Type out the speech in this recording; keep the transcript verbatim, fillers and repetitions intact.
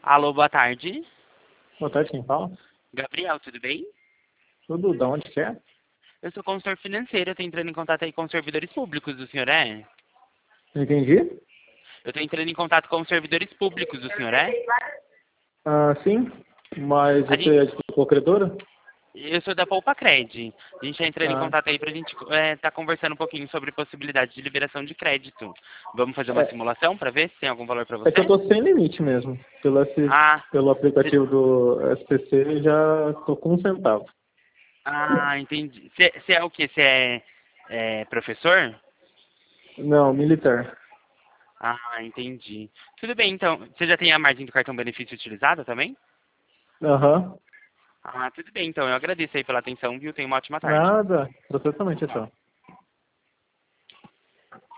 Alô, boa tarde. Boa tarde, quem fala? Gabriel, tudo bem? Tudo, da onde que é? Eu sou consultor financeiro, eu tô entrando em contato aí com os servidores públicos, o senhor é? Não entendi? Eu tô entrando em contato com os servidores públicos, o senhor é? Ah, sim, mas A você gente, é de qual credora? eu sou da Poupa Cred. A gente tá entrando em Ah, contato aí pra gente é, tá conversando um pouquinho sobre possibilidade de liberação de crédito. Vamos fazer uma é, simulação para ver se tem algum valor para é que eu você? tô sem limite mesmo. Pelo, S- Ah, pelo cê- aplicativo do S P C já tô com um centavo. ah, entendi. Você é o quê? Você é, é professor? Não, militar. Ah, entendi. Tudo bem, então. Você já tem a margem do cartão benefício utilizada também? Aham. Ah, tudo bem, então. Eu agradeço aí pela atenção, viu? Tenha uma ótima tarde. Nada, processamento é só.